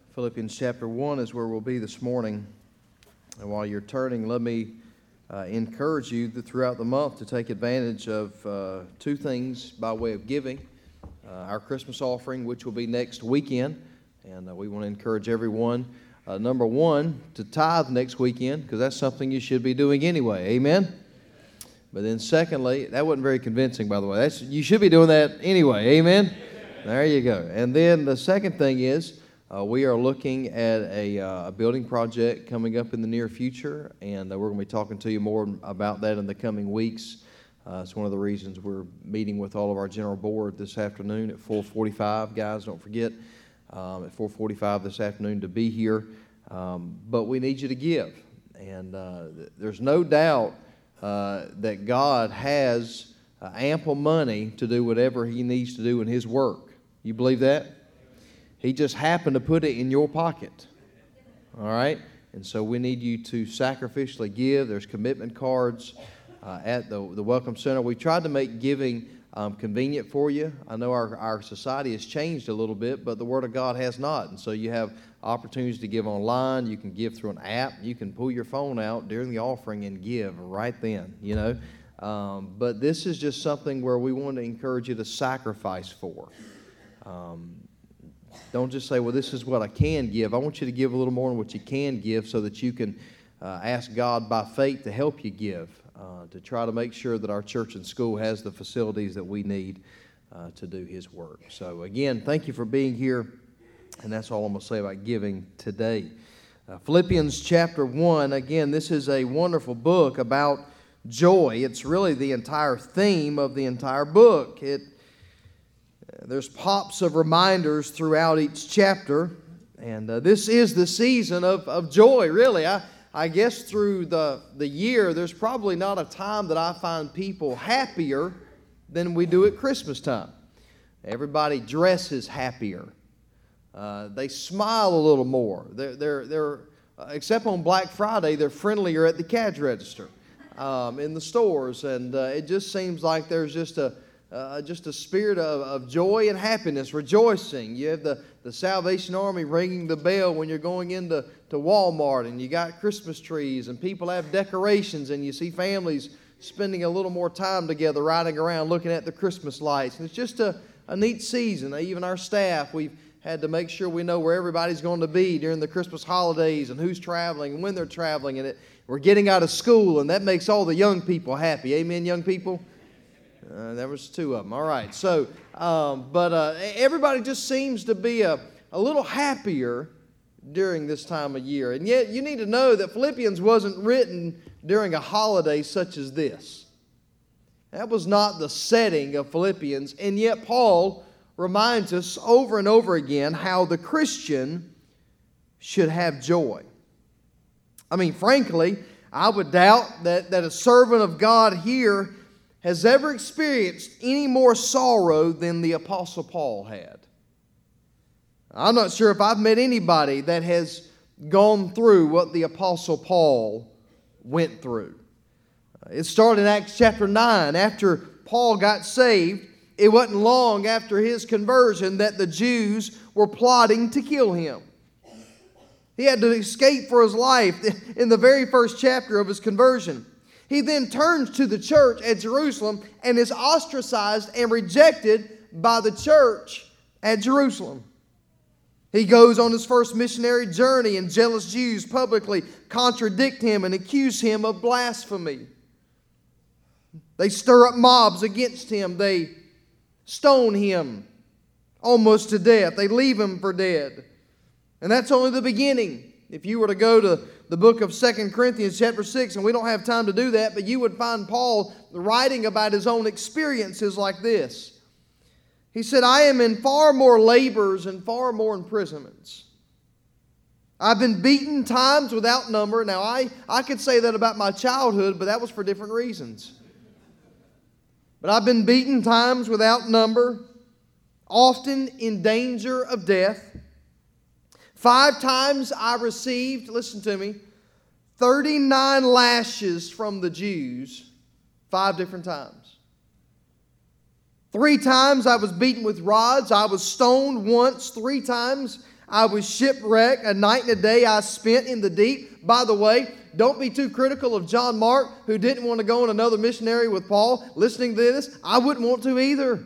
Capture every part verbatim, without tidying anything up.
Philippians chapter one is where we'll be this morning. And while you're turning, let me uh, encourage you that throughout the month to take advantage of uh, two things by way of giving. Uh, our Christmas offering, which will be next weekend, and uh, we want to encourage everyone, uh, number one, to tithe next weekend, because that's something you should be doing anyway. Amen? But then secondly, that wasn't very convincing, by the way. That's, you should be doing that anyway. Amen? There you go. And then the second thing is, uh, we are looking at a, uh, a building project coming up in the near future, and uh, we're going to be talking to you more about that in the coming weeks. Uh, it's one of the reasons we're meeting with all of our general board this afternoon at four forty-five. Guys, don't forget, um, at four forty-five this afternoon to be here. Um, but we need you to give. And uh, th- there's no doubt uh, that God has uh, ample money to do whatever He needs to do in His work. You believe that? He just happened to put it in your pocket. All right? And so we need you to sacrificially give. There's commitment cards uh, at the, the Welcome Center. We tried to make giving um, convenient for you. I know our, our society has changed a little bit, but the Word of God has not. And so you have opportunities to give online. You can give through an app. You can pull your phone out during the offering and give right then, you know. Um, but this is just something where we want to encourage you to sacrifice for. Um, Don't just say, well, this is what I can give. I want you to give a little more than what you can give so that you can uh, ask God by faith to help you give, uh, to try to make sure that our church and school has the facilities that we need uh, to do His work. So, again, thank you for being here, and that's all I'm going to say about giving today. Uh, Philippians chapter one, again, this is a wonderful book about joy. It's really the entire theme of the entire book. It There's pops of reminders throughout each chapter, and uh, this is the season of, of joy, really. I, I guess through the, the year, there's probably not a time that I find people happier than we do at Christmas time. Everybody dresses happier. Uh, they smile a little more. They're, they're, they're uh, except on Black Friday, they're friendlier at the cash register um, in the stores, and uh, it just seems like there's just a Uh, just a spirit of, of joy and happiness, rejoicing. You have the, the Salvation Army ringing the bell when you're going into to Walmart, and you got Christmas trees, and people have decorations, and you see families spending a little more time together riding around looking at the Christmas lights. And it's just a, a neat season. Even our staff, we've had to make sure we know where everybody's going to be during the Christmas holidays and who's traveling and when they're traveling. And it, we're getting out of school, and that makes all the young people happy. Amen, young people? Uh, there was two of them. All right. So, um, but uh, everybody just seems to be a, a little happier during this time of year. And yet you need to know that Philippians wasn't written during a holiday such as this. That was not the setting of Philippians. And yet Paul reminds us over and over again how the Christian should have joy. I mean, frankly, I would doubt that, that a servant of God here has ever experienced any more sorrow than the Apostle Paul had. I'm not sure if I've met anybody that has gone through what the Apostle Paul went through. It started in Acts chapter nine. After Paul got saved, it wasn't long after his conversion that the Jews were plotting to kill him. He had to escape for his life in the very first chapter of his conversion. He then turns to the church at Jerusalem and is ostracized and rejected by the church at Jerusalem. He goes on his first missionary journey, and jealous Jews publicly contradict him and accuse him of blasphemy. They stir up mobs against him. They stone him almost to death. They leave him for dead. And that's only the beginning. If you were to go to the book of Second Corinthians chapter six, and we don't have time to do that, but you would find Paul writing about his own experiences like this. He said, I am in far more labors and far more imprisonments. I've been beaten times without number. Now, I, I could say that about my childhood, but that was for different reasons. But I've been beaten times without number, often in danger of death. Five times I received, listen to me, thirty-nine lashes from the Jews, five different times. Three times I was beaten with rods. I was stoned once. Three times I was shipwrecked. A night and a day I spent in the deep. By the way, don't be too critical of John Mark, who didn't want to go on another missionary with Paul. Listening to this, I wouldn't want to either.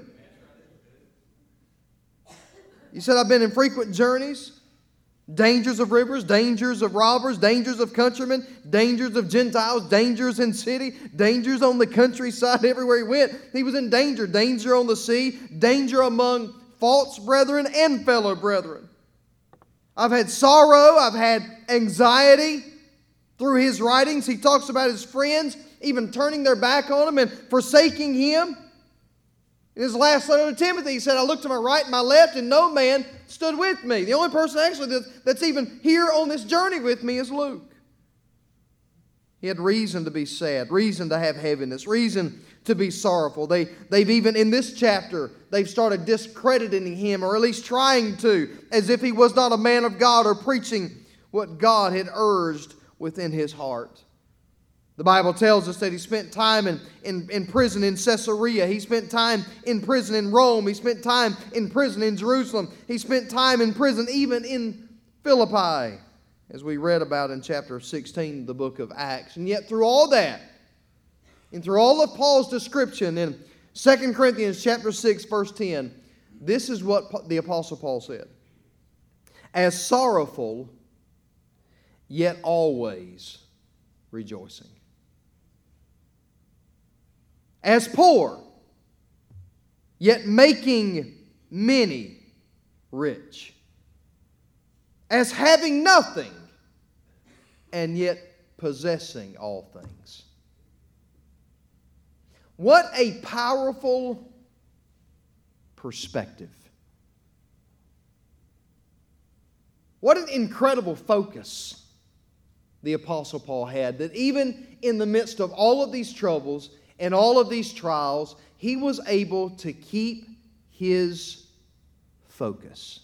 You said, I've been in frequent journeys. Dangers of rivers, dangers of robbers, dangers of countrymen, dangers of Gentiles, dangers in city, dangers on the countryside. Everywhere he went, he was in danger. Danger on the sea, danger among false brethren and fellow brethren. I've had sorrow, I've had anxiety. Through his writings, he talks about his friends even turning their back on him and forsaking him. In his last letter to Timothy, he said, I looked to my right and my left, and no man stood with me. The only person actually that's, that's even here on this journey with me is Luke. He had reason to be sad, reason to have heaviness, reason to be sorrowful. They, they've even, in this chapter, they've started discrediting him, or at least trying to, as if he was not a man of God or preaching what God had urged within his heart. The Bible tells us that he spent time in, in, in prison in Caesarea. He spent time in prison in Rome. He spent time in prison in Jerusalem. He spent time in prison even in Philippi, as we read about in chapter sixteen of the book of Acts. And yet through all that, and through all of Paul's description in Second Corinthians chapter six, verse ten, this is what the Apostle Paul said. As sorrowful, yet always rejoicing. As poor, yet making many rich. As having nothing, and yet possessing all things. What a powerful perspective. What an incredible focus the Apostle Paul had, that even in the midst of all of these troubles and all of these trials, he was able to keep his focus.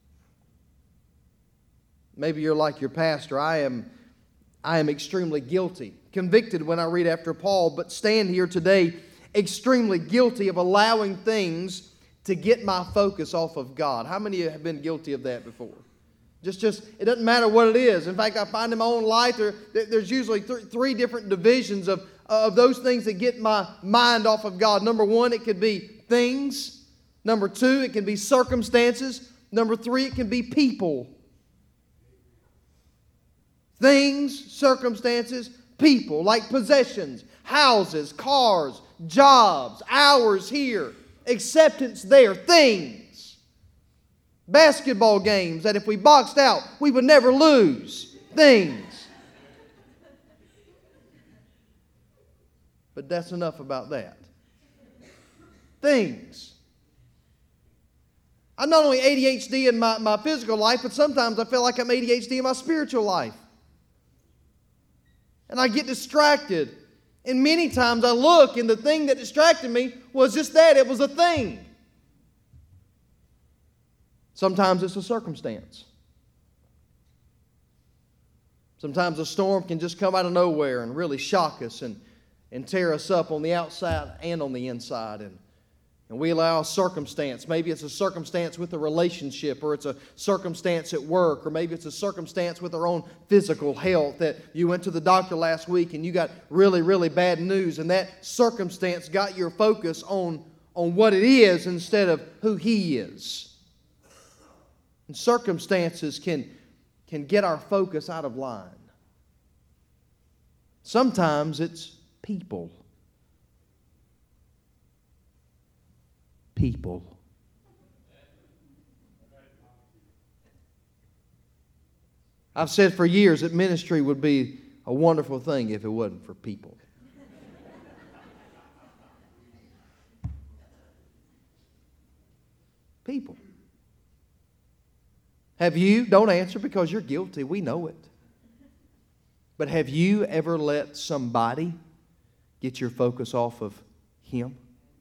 Maybe you're like your pastor. I am, I am extremely guilty, convicted when I read after Paul, but stand here today extremely guilty of allowing things to get my focus off of God. How many of you have been guilty of that before? Just, just, it doesn't matter what it is. In fact, I find in my own life there, there's usually th- three different divisions of, of those things that get my mind off of God. Number one, it could be things. Number two, it can be circumstances. Number three, it can be people. Things, circumstances, people, like possessions, houses, cars, jobs, hours here, acceptance there, things. Basketball games that if we boxed out, we would never lose. Things. But that's enough about that. Things. I'm not only A D H D in my, my physical life, but sometimes I feel like I'm A D H D in my spiritual life. And I get distracted. And many times I look, and the thing that distracted me was just that. It was a thing. Sometimes it's a circumstance. Sometimes a storm can just come out of nowhere and really shock us and, and tear us up on the outside and on the inside. And, and we allow a circumstance. Maybe it's a circumstance with a relationship, or it's a circumstance at work, or maybe it's a circumstance with our own physical health, that you went to the doctor last week and you got really, really bad news, and that circumstance got your focus on, on what it is instead of who He is. And circumstances can, can get our focus out of line. Sometimes it's people. People. I've said for years that ministry would be a wonderful thing if it wasn't for people. People. Have you, don't answer because you're guilty, we know it. But have you ever let somebody get your focus off of Him?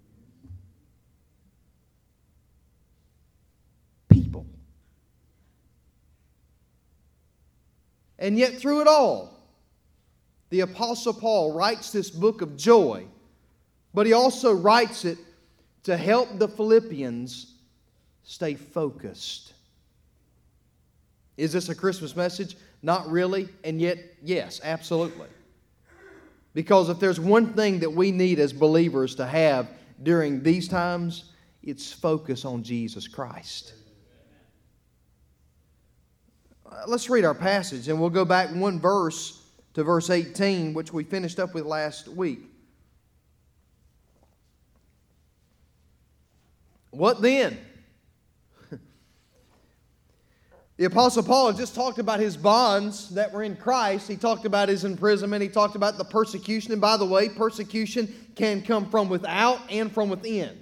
People. And yet through it all, the Apostle Paul writes this book of joy, but he also writes it to help the Philippians stay focused. Is this a Christmas message? Not really, and yet, yes, absolutely. Because if there's one thing that we need as believers to have during these times, it's focus on Jesus Christ. Uh, let's read our passage, and we'll go back one verse to verse eighteen, which we finished up with last week. What then? The Apostle Paul had just talked about his bonds that were in Christ. He talked about his imprisonment. He talked about the persecution. And by the way, persecution can come from without and from within.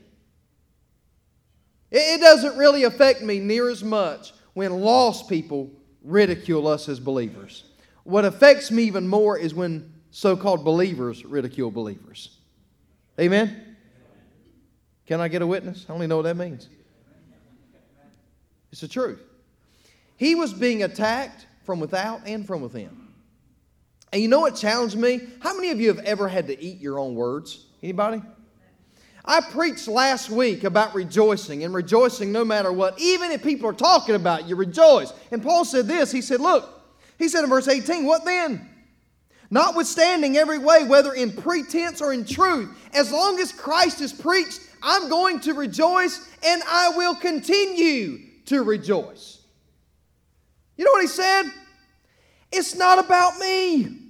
It doesn't really affect me near as much when lost people ridicule us as believers. What affects me even more is when so-called believers ridicule believers. Amen? Can I get a witness? I only know what that means. It's the truth. He was being attacked from without and from within. And you know what challenged me? How many of you have ever had to eat your own words? Anybody? I preached last week about rejoicing, and rejoicing no matter what. Even if people are talking about you, rejoice. And Paul said this, he said, look, he said in verse eighteen, what then? Notwithstanding every way, whether in pretense or in truth, as long as Christ is preached, I'm going to rejoice, and I will continue to rejoice. You know what he said? It's not about me.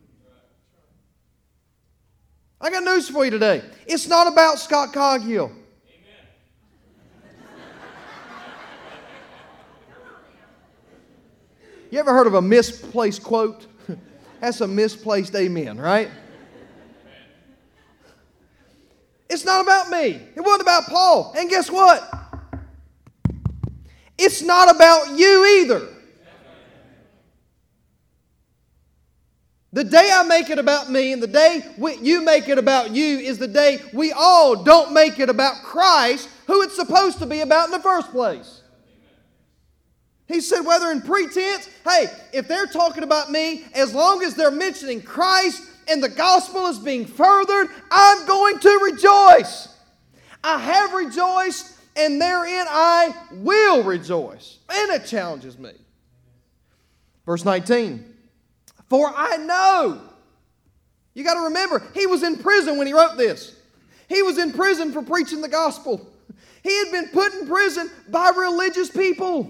I got news for you today. It's not about Scott Coghill. Amen. You ever heard of a misplaced quote? That's a misplaced amen, right? It's not about me. It wasn't about Paul. And guess what? It's not about you either. The day I make it about me and the day we, you make it about you is the day we all don't make it about Christ, who it's supposed to be about in the first place. He said, whether in pretense, hey, if they're talking about me, as long as they're mentioning Christ and the gospel is being furthered, I'm going to rejoice. I have rejoiced, and therein I will rejoice. And it challenges me. Verse nineteen. For I know. You got to remember, he was in prison when he wrote this. He was in prison for preaching the gospel. He had been put in prison by religious people.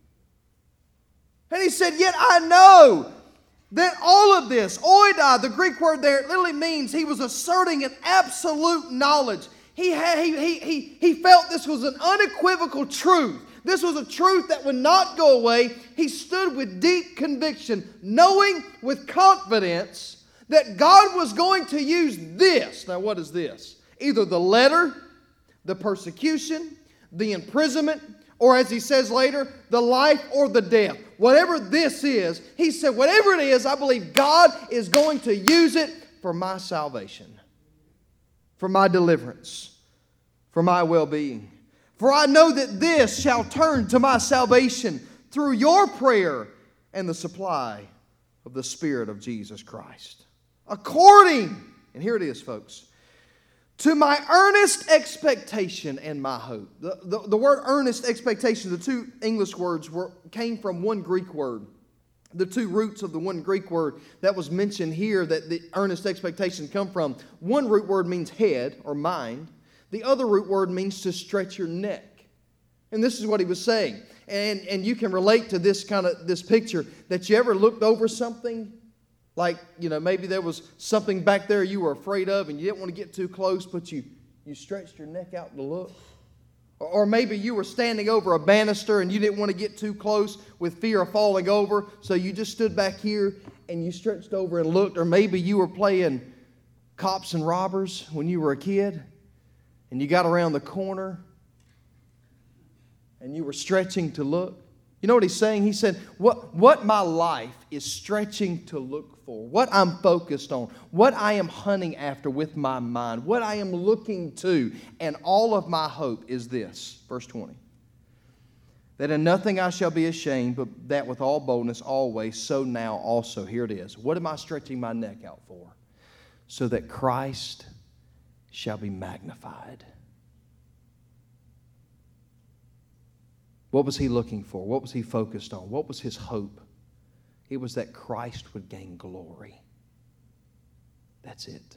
And he said, yet I know that all of this, oida, the Greek word there, it literally means he was asserting an absolute knowledge. He, had, he, he, he, he felt this was an unequivocal truth. This was a truth that would not go away. He stood with deep conviction, knowing with confidence that God was going to use this. Now, what is this? Either the letter, the persecution, the imprisonment, or as he says later, the life or the death. Whatever this is, he said, whatever it is, I believe God is going to use it for my salvation, for my deliverance, for my well-being. For I know that this shall turn to my salvation through your prayer and the supply of the Spirit of Jesus Christ. According, and here it is, folks, to my earnest expectation and my hope. The, the, the word earnest expectation, the two English words were, came from one Greek word. The two roots of the one Greek word that was mentioned here that the earnest expectation come from. One root word means head or mind. The other root word means to stretch your neck. And this is what he was saying. And, and you can relate to this kind of this picture that you ever looked over something, like, you know, maybe there was something back there you were afraid of and you didn't want to get too close, but you, you stretched your neck out to look. Or, or maybe you were standing over a banister and you didn't want to get too close with fear of falling over, so you just stood back here and you stretched over and looked. Or maybe you were playing cops and robbers when you were a kid, and you got around the corner and you were stretching to look. You know what he's saying? He said, what, what my life is stretching to look for, what I'm focused on, what I am hunting after with my mind, what I am looking to, and all of my hope is this. Verse twenty. That in nothing I shall be ashamed, but that with all boldness always, so now also. Here it is. What am I stretching my neck out for? So that Christ shall be magnified. What was he looking for? What was he focused on? What was his hope? It was that Christ would gain glory. That's it.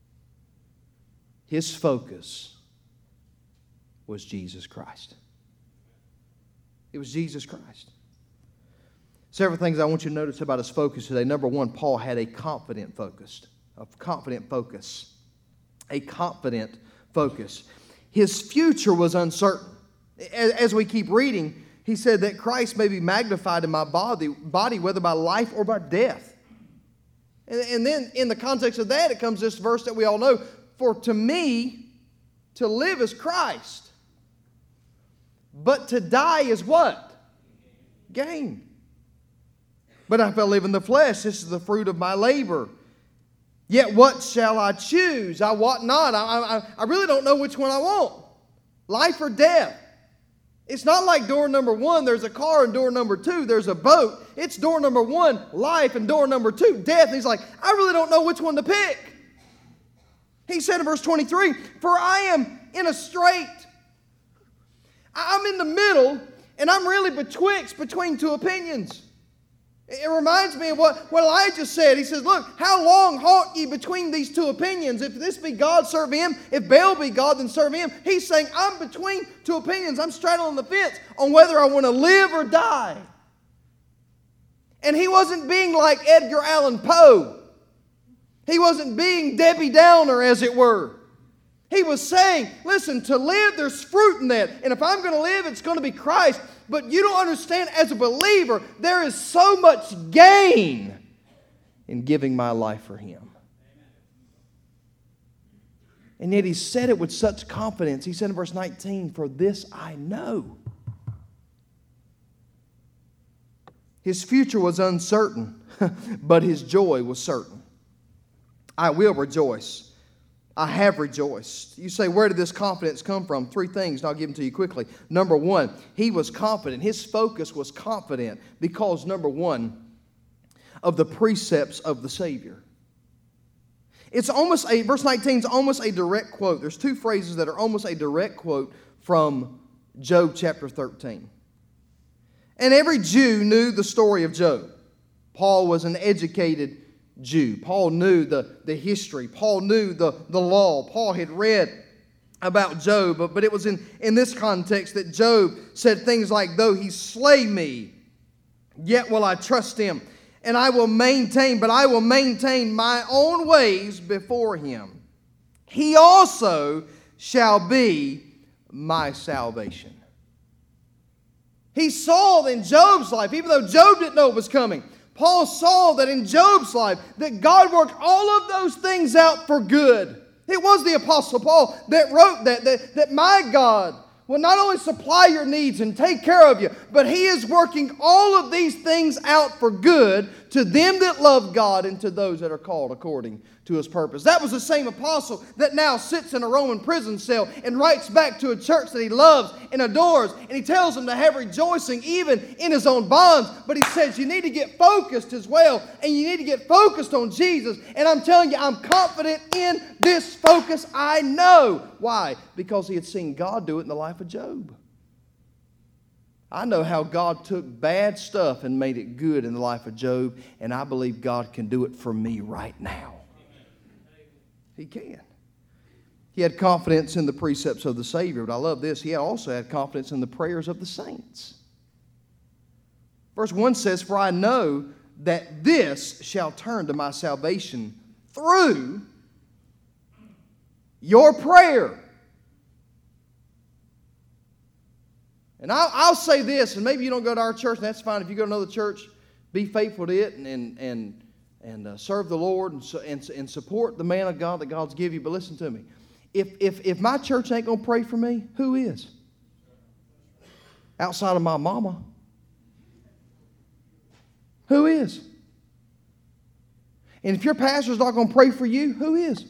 His focus was Jesus Christ. It was Jesus Christ. Several things I want you to notice about his focus today. Number one, Paul had a confident focus. A confident focus. A confident focus. His future was uncertain. As we keep reading, he said that Christ may be magnified in my body, body whether by life or by death. And, and then in the context of that, it comes this verse that we all know. For to me, to live is Christ. But to die is what? Gain. But if I live in the flesh, this is the fruit of my labor. Yet what shall I choose? I wot not. I, I, I really don't know which one I want. Life or death. It's not like door number one, there's a car, and door number two, there's a boat. It's door number one, life, and door number two, death. And he's like, I really don't know which one to pick. He said in verse twenty-three, for I am in a strait. I'm in the middle, and I'm really betwixt between two opinions. It reminds me of what, what Elijah said. He says, look, how long halt ye between these two opinions? If this be God, serve him. If Baal be God, then serve him. He's saying, I'm between two opinions. I'm straddling the fence on whether I want to live or die. And he wasn't being like Edgar Allan Poe. He wasn't being Debbie Downer, as it were. He was saying, listen, to live, there's fruit in that. And if I'm going to live, it's going to be Christ. But you don't understand, as a believer, there is so much gain in giving my life for him. And yet he said it with such confidence. He said in verse nineteen, for this I know. His future was uncertain, but his joy was certain. I will rejoice. I have rejoiced. You say, where did this confidence come from? Three things, and I'll give them to you quickly. Number one, he was confident. His focus was confident because, number one, of the precepts of the Savior. It's almost a, verse nineteen is almost a direct quote. There's two phrases that are almost a direct quote from Job chapter thirteen. And every Jew knew the story of Job. Paul was an educated Jew. Paul knew the, the history. Paul knew the, the law. Paul had read about Job, but, but it was in, in this context that Job said things like, though he slay me, yet will I trust him, and I will maintain, but I will maintain my own ways before him. He also shall be my salvation. He saw in Job's life, even though Job didn't know it was coming, Paul saw that in Job's life, that God worked all of those things out for good. It was the Apostle Paul that wrote that, that, that my God will not only supply your needs and take care of you, but he is working all of these things out for good to them that love God and to those that are called according to his purpose. That was the same apostle that now sits in a Roman prison cell and writes back to a church that he loves and adores, and he tells them to have rejoicing even in his own bonds. But he says you need to get focused as well, and you need to get focused on Jesus. And I'm telling you, I'm confident in this focus. I know. Why? Because he had seen God do it in the life of Job. I know how God took bad stuff and made it good in the life of Job, and I believe God can do it for me right now. He can. He had confidence in the precepts of the Savior, but I love this. He also had confidence in the prayers of the saints. Verse one says, for I know that this shall turn to my salvation through your prayer. And I'll, I'll say this, and maybe you don't go to our church, and that's fine. If you go to another church, be faithful to it and and and, and uh, serve the Lord and, and and support the man of God that God's give you. But listen to me. If, if, if my church ain't going to pray for me, who is? Outside of my mama. Who is? And if your pastor's not going to pray for you, who is?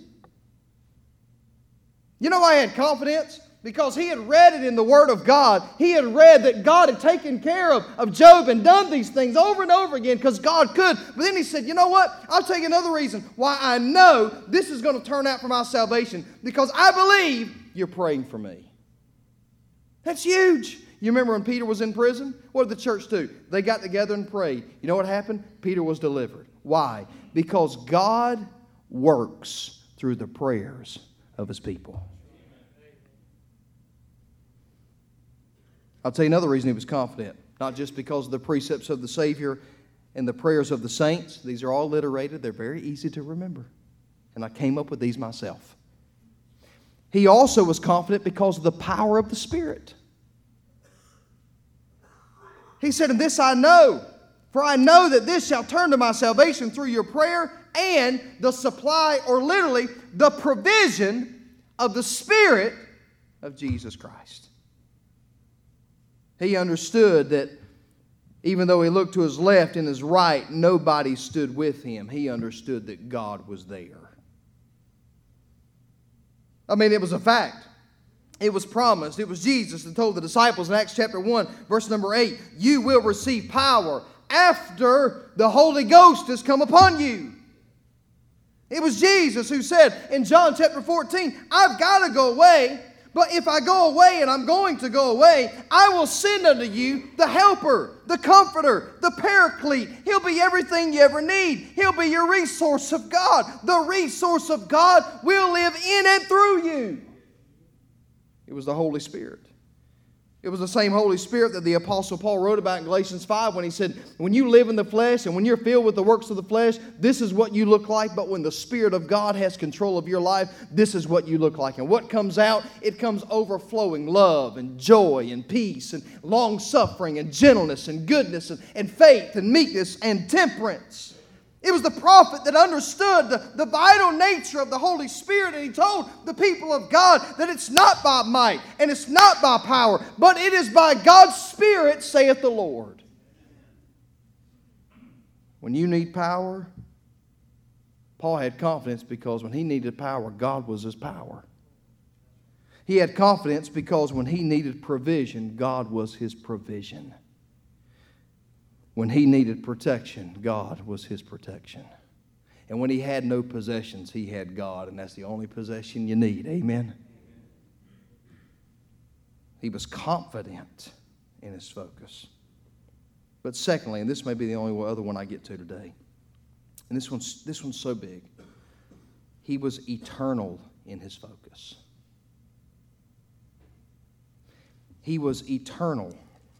You know why I had confidence? Because he had read it in the Word of God. He had read that God had taken care of, of Job and done these things over and over again because God could. But then he said, you know what? I'll tell you another reason why I know this is going to turn out for my salvation. Because I believe you're praying for me. That's huge. You remember when Peter was in prison? What did the church do? They got together and prayed. You know what happened? Peter was delivered. Why? Because God works through the prayers of His people. I'll tell you another reason he was confident. Not just because of the precepts of the Savior and the prayers of the saints. These are all alliterated. They're very easy to remember. And I came up with these myself. He also was confident because of the power of the Spirit. He said, "And this I know, for I know that this shall turn to my salvation through your prayer and the supply," or literally, the provision of the Spirit of Jesus Christ. He understood that even though he looked to his left and his right, nobody stood with him. He understood that God was there. I mean, it was a fact. It was promised. It was Jesus that told the disciples in Acts chapter one, verse number eight, "You will receive power after the Holy Ghost has come upon you." It was Jesus who said in John chapter fourteen, "I've got to go away, but if I go away, and I'm going to go away, I will send unto you the Helper, the Comforter, the Paraclete." He'll be everything you ever need. He'll be your resource of God. The resource of God will live in and through you. It was the Holy Spirit. It was the same Holy Spirit that the Apostle Paul wrote about in Galatians five when he said, when you live in the flesh and when you're filled with the works of the flesh, this is what you look like. But when the Spirit of God has control of your life, this is what you look like. And what comes out? It comes overflowing love and joy and peace and long-suffering and gentleness and goodness and, and faith and meekness and temperance. It was the prophet that understood the, the vital nature of the Holy Spirit, and he told the people of God that it's not by might and it's not by power, but it is by God's Spirit, saith the Lord. When you need power, Paul had confidence because when he needed power, God was his power. He had confidence because when he needed provision, God was his provision. When he needed protection, God was his protection. And when he had no possessions, he had God, and that's the only possession you need. Amen? He was confident in his focus. But secondly, and this may be the only other one I get to today, and this one's, this one's so big, he was eternal in his focus. He was eternal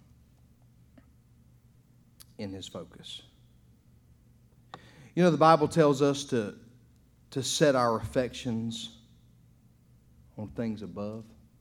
in his focus. You know, the Bible tells us to, to set our affections on things above.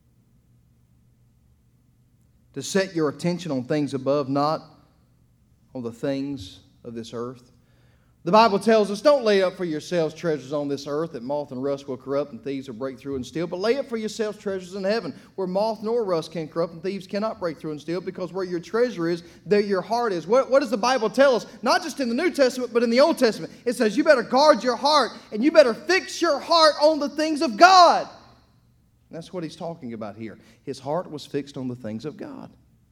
To set your attention on things above, not on the things of this earth. The Bible tells us, don't lay up for yourselves treasures on this earth that moth and rust will corrupt and thieves will break through and steal, but lay up for yourselves treasures in heaven where moth nor rust can corrupt and thieves cannot break through and steal, because where your treasure is, there your heart is. What, what does the Bible tell us? Not just in the New Testament, but in the Old Testament. It says you better guard your heart and you better fix your heart on the things of God. And that's what he's talking about here. His heart was fixed on the things of God.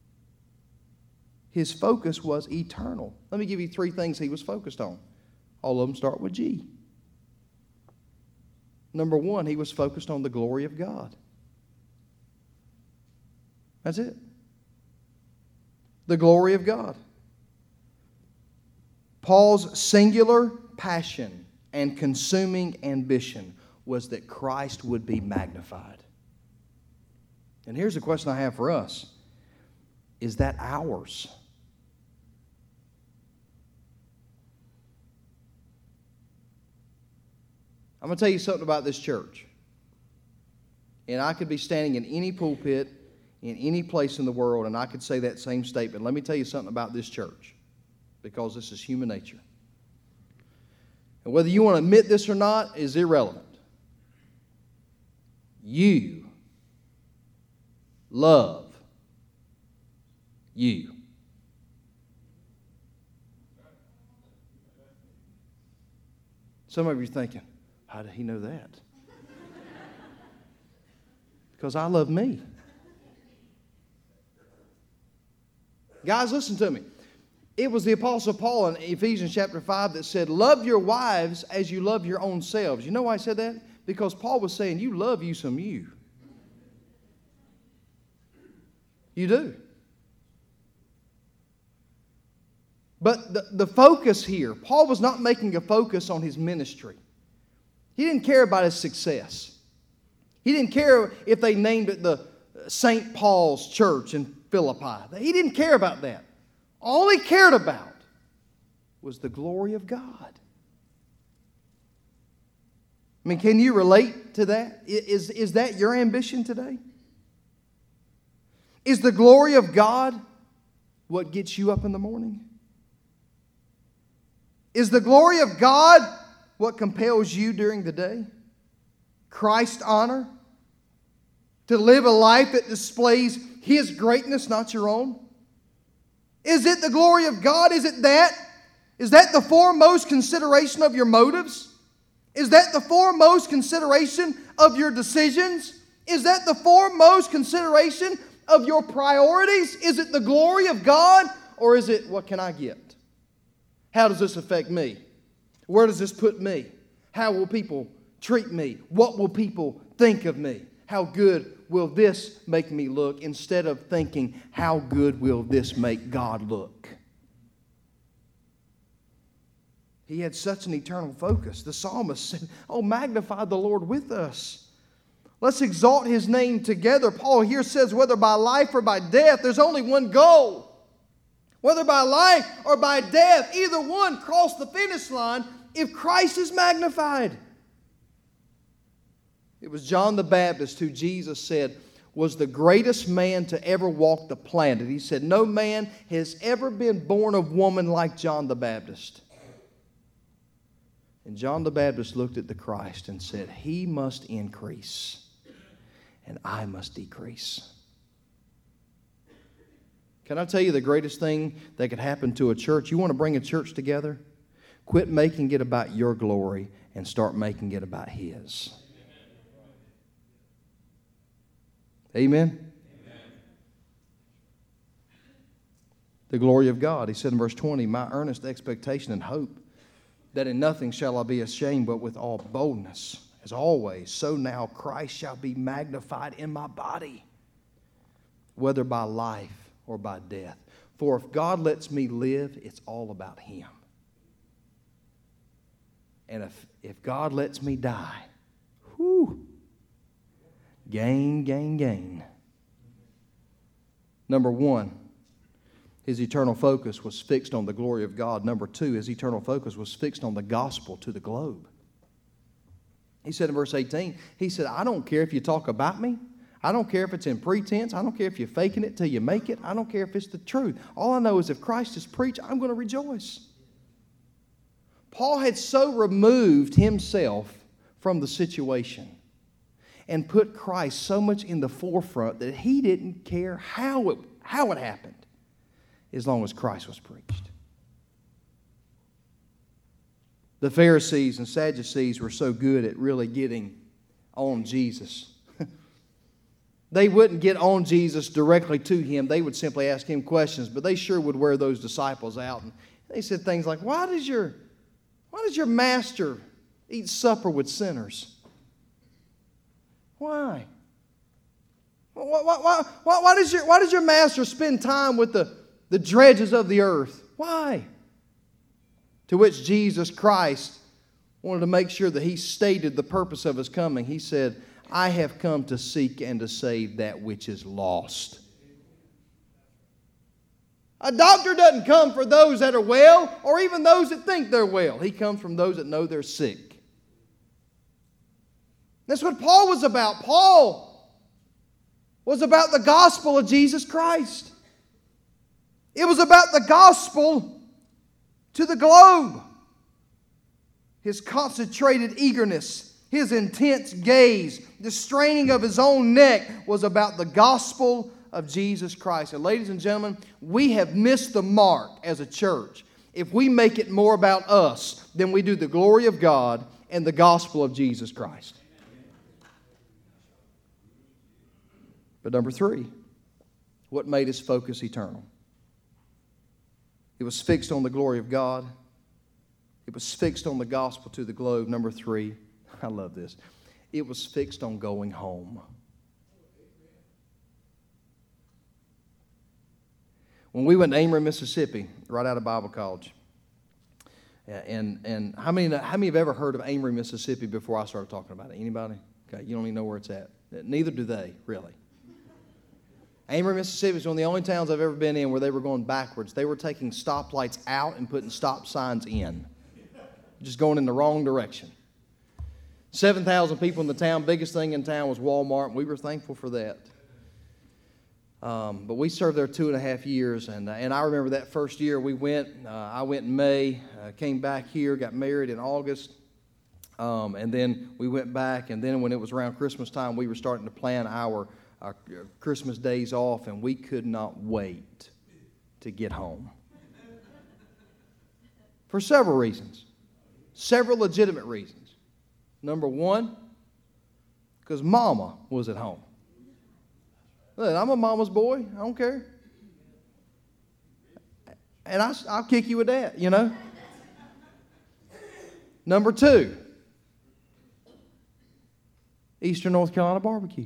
His focus was eternal. Let me give you three things he was focused on. All of them start with G. Number one, he was focused on the glory of God. That's it. The glory of God. Paul's singular passion and consuming ambition was that Christ would be magnified. And here's the question I have for us. Is that ours? I'm going to tell you something about this church. And I could be standing in any pulpit, in any place in the world, and I could say that same statement. Let me tell you something about this church, because this is human nature. And whether you want to admit this or not is irrelevant. You love you. Some of you are thinking, how did he know that? Because I love me. Guys, listen to me. It was the Apostle Paul in Ephesians chapter five that said, love your wives as you love your own selves. You know why I said that? Because Paul was saying, you love you some you. You do. But the, the focus here, Paul was not making a focus on his ministry. He didn't care about his success. He didn't care if they named it the Saint Paul's Church in Philippi. He didn't care about that. All he cared about was the glory of God. I mean, can you relate to that? Is, is that your ambition today? Is the glory of God what gets you up in the morning? Is the glory of God what compels you during the day? Christ's honor? To live a life that displays His greatness, not your own? Is it the glory of God? Is it that? Is that the foremost consideration of your motives? Is that the foremost consideration of your decisions? Is that the foremost consideration of your priorities? Is it the glory of God? Or is it, what can I get? How does this affect me? Where does this put me? How will people treat me? What will people think of me? How good will this make me look? Instead of thinking, how good will this make God look? He had such an eternal focus. The psalmist said, oh, magnify the Lord with us. Let's exalt His name together. Paul here says, whether by life or by death, there's only one goal. Whether by life or by death, either one cross the finish line if Christ is magnified. It was John the Baptist who Jesus said was the greatest man to ever walk the planet. He said, no man has ever been born of woman like John the Baptist. And John the Baptist looked at the Christ and said, He must increase and I must decrease. Can I tell you the greatest thing that could happen to a church? You want to bring a church together? Quit making it about your glory and start making it about His. Amen? Amen. The glory of God. He said in verse twenty, my earnest expectation and hope that in nothing shall I be ashamed, but with all boldness, as always, so now Christ shall be magnified in my body, whether by life or by death. For if God lets me live, it's all about Him. And if, if God lets me die, whew, gain, gain, gain. Number one, his eternal focus was fixed on the glory of God. Number two, his eternal focus was fixed on the gospel to the globe. He said in verse eighteen, he said, I don't care if you talk about me. I don't care if it's in pretense. I don't care if you're faking it till you make it. I don't care if it's the truth. All I know is if Christ is preached, I'm going to rejoice. Paul had so removed himself from the situation and put Christ so much in the forefront that he didn't care how it, how it happened, as long as Christ was preached. The Pharisees and Sadducees were so good at really getting on Jesus. They wouldn't get on Jesus directly to Him. They would simply ask Him questions, but they sure would wear those disciples out. And they said things like, why does your, why does your master eat supper with sinners? Why? Why, why, why, why, does, your, why does your master spend time with the The dredges of the earth? Why? To which Jesus Christ wanted to make sure that He stated the purpose of His coming. He said, I have come to seek and to save that which is lost. A doctor doesn't come for those that are well or even those that think they're well. He comes from those that know they're sick. That's what Paul was about. Paul was about the gospel of Jesus Christ. It was about the gospel to the globe. His concentrated eagerness, his intense gaze, the straining of his own neck was about the gospel of Jesus Christ. And ladies and gentlemen, we have missed the mark as a church if we make it more about us than we do the glory of God and the gospel of Jesus Christ. But number three, what made his focus eternal? It was fixed on the glory of God. It was fixed on the gospel to the globe. Number three, I love this. It was fixed on going home. when we went to Amory, Mississippi, right out of Bible college. And and how many how many have ever heard of Amory, Mississippi before I started talking about it? Anybody? Okay, you don't even know where it's at. Neither do they, really. Amory, Mississippi is one of the only towns I've ever been in where they were going backwards. They were taking stoplights out and putting stop signs in, just going in the wrong direction. seven thousand people in the town. Biggest thing in town was Walmart, and we were thankful for that. Um, but we served there two and a half years, and uh, and I remember that first year we went. Uh, I went in May, uh, came back here, got married in August, um, and then we went back. And then when it was around Christmas time, we were starting to plan our, our Christmas days off, and we could not wait to get home for several reasons, several legitimate reasons. Number one, because Mama was at home. Look, I'm a mama's boy. I don't care. And I, I'll kick you with that, you know. Number two, Eastern North Carolina barbecue.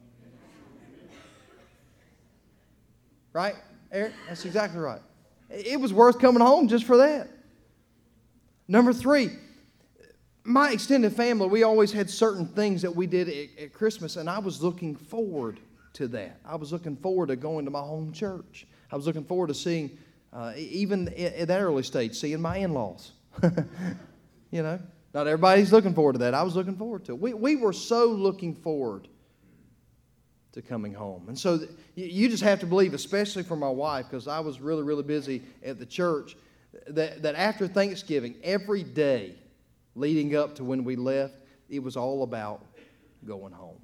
Right, Eric? That's exactly right. It was worth coming home just for that. Number three, my extended family, we always had certain things that we did at, at Christmas, and I was looking forward to that. I was looking forward to going to my home church. I was looking forward to seeing, uh, even at that early stage, seeing my in-laws. You know, not everybody's looking forward to that. I was looking forward to it. We, we were so looking forward to coming home. And so th- you just have to believe, especially for my wife, because I was really, really busy at the church, that, that after Thanksgiving, every day leading up to when we left, it was all about going home.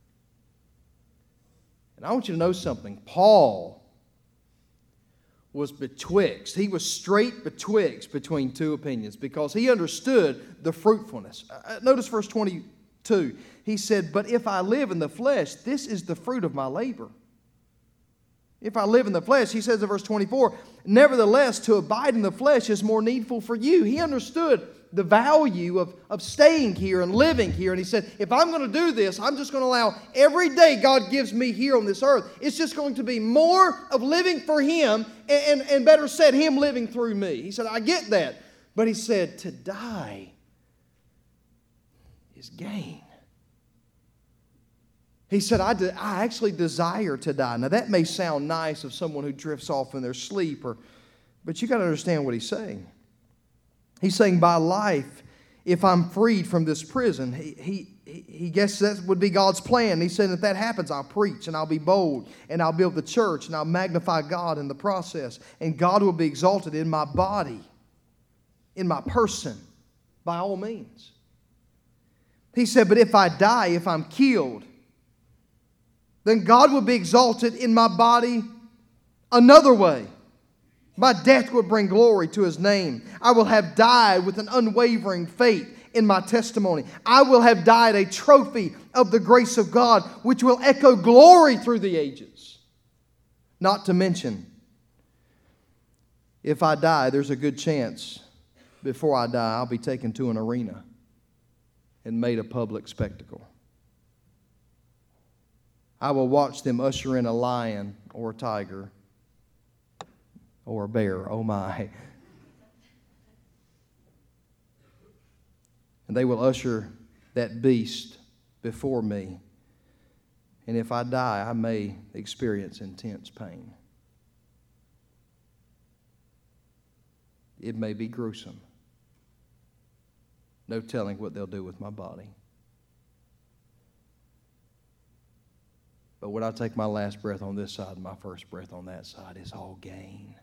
And I want you to know something. Paul was betwixt. He was straight betwixt between two opinions because he understood the fruitfulness. Uh, notice verse twenty-two. He said, "But if I live in the flesh, this is the fruit of my labor." If I live in the flesh, he says in verse twenty-four, "Nevertheless, to abide in the flesh is more needful for you." He understood the value of, of staying here and living here. And he said, if I'm going to do this, I'm just going to allow every day God gives me here on this earth. It's just going to be more of living for Him and, and, and better said, Him living through me. He said, I get that. But he said, to die is gain. He said, I, de- I actually desire to die. Now that may sound nice of someone who drifts off in their sleep, or, but you got to understand what he's saying. He's saying by life, if I'm freed from this prison, he, he, he guesses that would be God's plan. He said if that happens, I'll preach and I'll be bold and I'll build the church and I'll magnify God in the process. And God will be exalted in my body, in my person, by all means. He said, but if I die, if I'm killed, then God will be exalted in my body another way. My death will bring glory to His name. I will have died with an unwavering faith in my testimony. I will have died a trophy of the grace of God, which will echo glory through the ages. Not to mention, if I die, there's a good chance before I die, I'll be taken to an arena and made a public spectacle. I will watch them usher in a lion or a tiger or a bear, oh my. And they will usher that beast before me. And if I die, I may experience intense pain. It may be gruesome. No telling what they'll do with my body. But when I take my last breath on this side and my first breath on that side, it's all gain.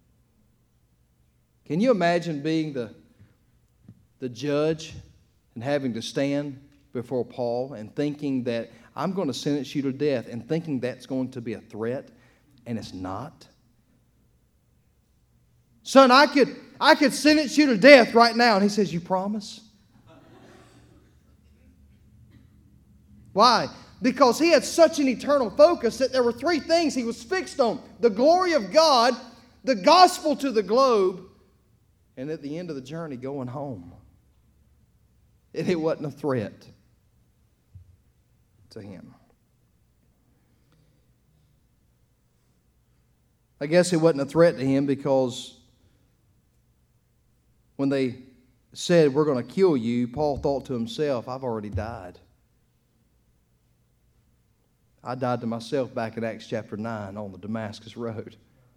Can you imagine being the, the judge and having to stand before Paul and thinking that I'm going to sentence you to death and thinking that's going to be a threat, and it's not? Son, I could, I could sentence you to death right now. And he says, you promise? Why? Because he had such an eternal focus that there were three things he was fixed on. The glory of God, the gospel to the globe, and at the end of the journey, going home. And it wasn't a threat to him. I guess it wasn't a threat to him, because when they said, we're going to kill you, Paul thought to himself, I've already died. I died to myself back in Acts chapter nine on the Damascus Road.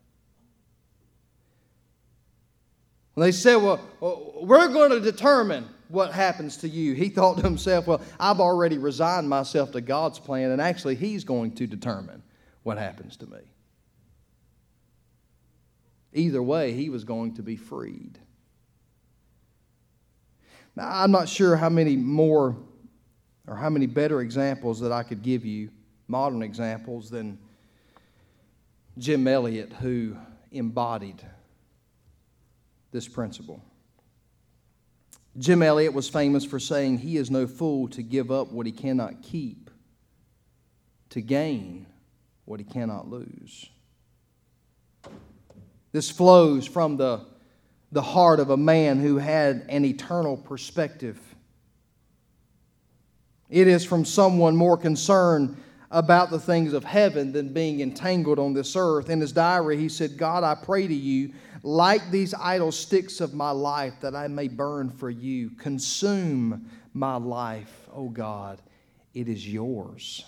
When they said, well, we're going to determine what happens to you, he thought to himself, well, I've already resigned myself to God's plan, and actually he's going to determine what happens to me. Either way, he was going to be freed. Now, I'm not sure how many more or how many better examples that I could give you, modern examples, than Jim Elliot, who embodied this principle. Jim Elliot was famous for saying, he is no fool to give up what he cannot keep, to gain what he cannot lose. This flows from the, the heart of a man who had an eternal perspective. It is from someone more concerned about the things of heaven than being entangled on this earth. In his diary, he said, God, I pray to you, light these idle sticks of my life, that I may burn for you. Consume my life, O God, it is yours.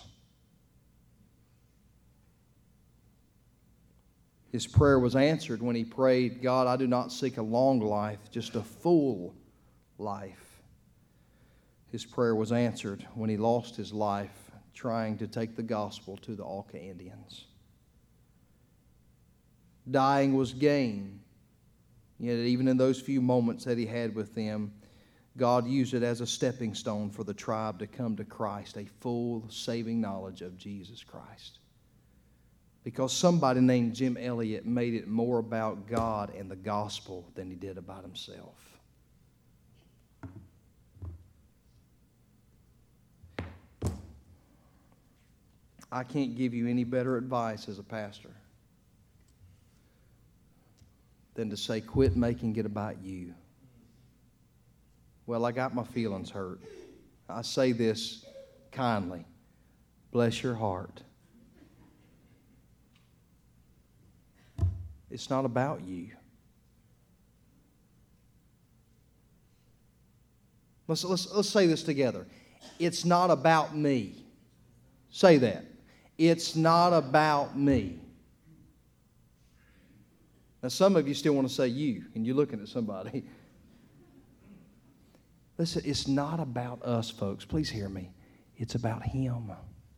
His prayer was answered when he prayed, God, I do not seek a long life, just a full life. His prayer was answered when he lost his life trying to take the gospel to the Auca Indians. Dying was gain. Yet even in those few moments that he had with them, God used it as a stepping stone for the tribe to come to Christ, a full saving knowledge of Jesus Christ. Because somebody named Jim Elliot made it more about God and the gospel than he did about himself. I can't give you any better advice as a pastor than to say, quit making it about you. Well, I got my feelings hurt. I say this kindly. Bless your heart. It's not about you. Let's, let's, let's say this together. It's not about me. Say that. It's not about me. Now, some of you still want to say you, and you're looking at somebody. Listen, it's not about us, folks. Please hear me. It's about Him.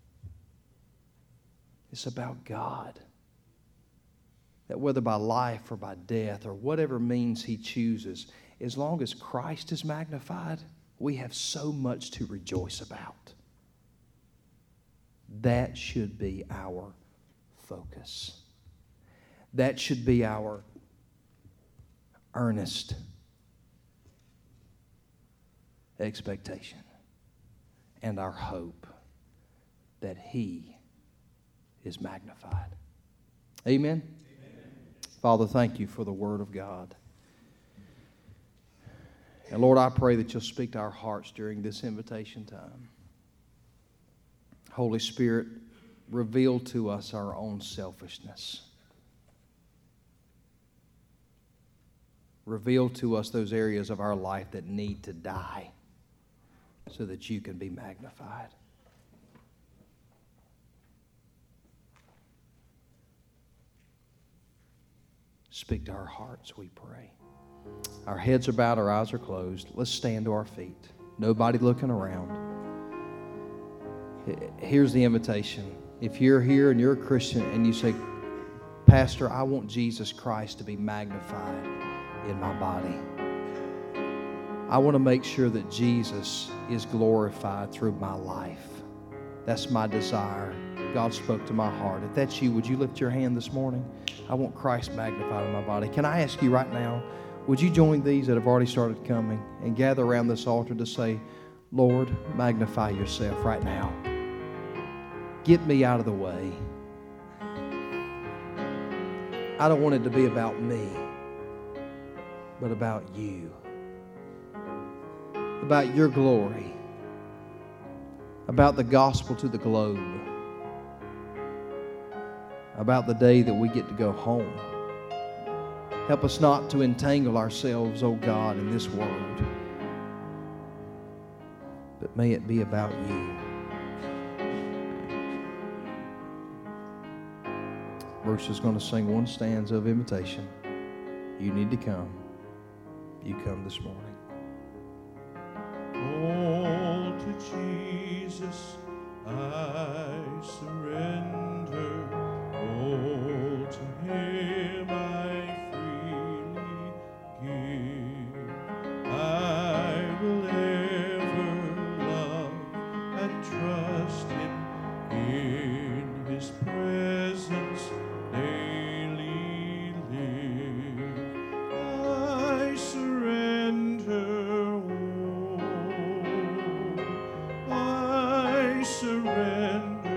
It's about God. That whether by life or by death or whatever means He chooses, as long as Christ is magnified, we have so much to rejoice about. That should be our focus. That should be our earnest expectation and our hope that He is magnified. Amen? Amen. Father, thank you for the Word of God. And Lord, I pray that you'll speak to our hearts during this invitation time. Holy Spirit, reveal to us our own selfishness. Reveal to us those areas of our life that need to die so that you can be magnified. Speak to our hearts, we pray. Our heads are bowed, our eyes are closed. Let's stand to our feet. Nobody looking around. Here's the invitation. If you're here and you're a Christian and you say, Pastor, I want Jesus Christ to be magnified in my body. I want to make sure that Jesus is glorified through my life. That's my desire. God spoke to my heart. If that's you, would you lift your hand this morning? I want Christ magnified in my body. Can I ask you right now, would you join these that have already started coming and gather around this altar to say, Lord, magnify yourself right now. Get me out of the way. I don't want it to be about me, but about you. About your glory. About the gospel to the globe. about the day that we get to go home. Help us not to entangle ourselves, oh God, in this world, but may it be about you. Bruce is going to sing one stanza of invitation. You need to come. You come this morning. All to Jesus I surrender. All to Him I freely give. I will ever love and trust Him in His presence. Daily live. I surrender all. I surrender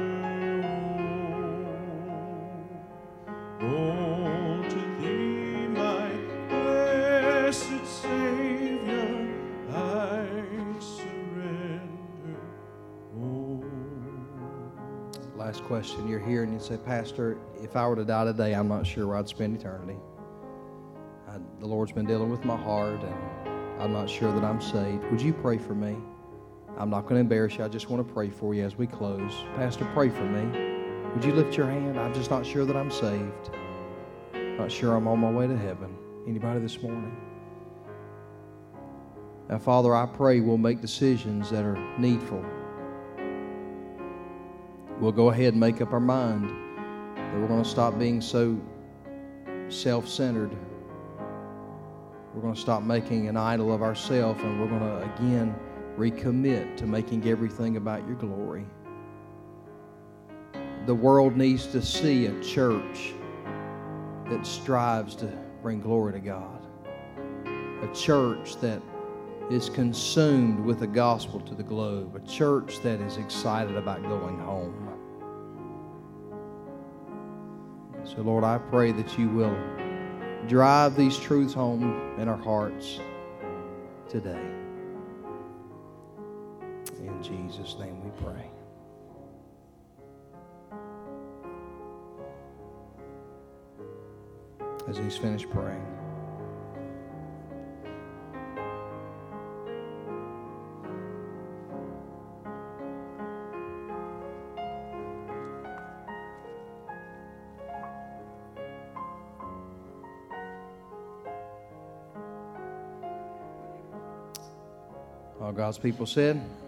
all. All to Thee, my blessed Savior. I surrender all. Last question. You're here and you say, Pastor, if I were to die today, I'm not sure where I'd spend eternity. I, the Lord's been dealing with my heart, and I'm not sure that I'm saved. Would you pray for me? I'm not going to embarrass you. I just want to pray for you as we close. Pastor, pray for me. Would you lift your hand? I'm just not sure that I'm saved. Not sure I'm on my way to heaven. Anybody this morning? Now, Father, I pray we'll make decisions that are needful. We'll go ahead and make up our mind that we're going to stop being so self-centered. We're going to stop making an idol of ourselves, and we're going to again recommit to making everything about your glory. The world needs to see a church that strives to bring glory to God. A church that is consumed with the gospel to the globe. A church that is excited about going home. So, Lord, I pray that you will drive these truths home in our hearts today. In Jesus' name we pray. As he's finished praying, all God's people said,